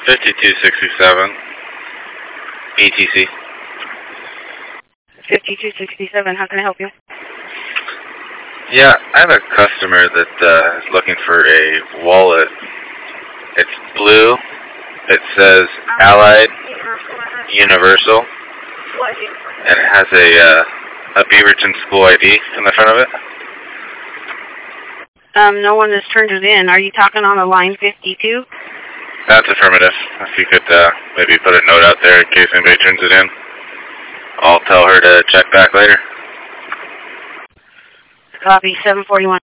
5267 ETC. 5267, how can I help you? Yeah, I have a customer that is looking for a wallet. It's blue. It says Allied Universal, and it has a Beaverton school ID in the front of it. No one has turned it in. Are you talking on the line 52? That's affirmative. If you could maybe put a note out there in case anybody turns it in. I'll tell her to check back later. Copy, 741.